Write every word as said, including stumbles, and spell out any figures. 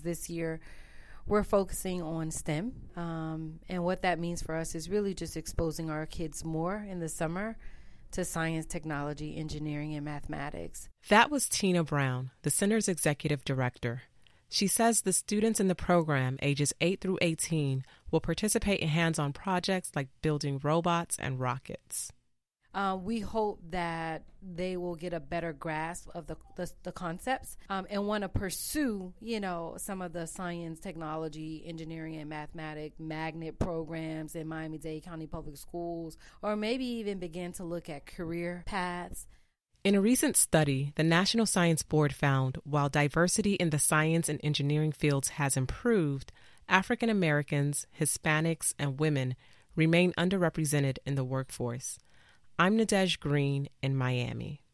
this year, we're focusing on STEM. Um, and what that means for us is really just exposing our kids more in the summer to science, technology, engineering, and mathematics. That was Tina Brown, the center's executive director. She says the students in the program, ages eight through eighteen, will participate in hands-on projects like building robots and rockets. Uh, we hope that they will get a better grasp of the the, the concepts um, and want to pursue, you know, some of the science, technology, engineering, and mathematics magnet programs in Miami-Dade County Public Schools, or maybe even begin to look at career paths. In a recent study, the National Science Board found while diversity in the science and engineering fields has improved, African Americans, Hispanics, and women remain underrepresented in the workforce. I'm Nadege Green in Miami.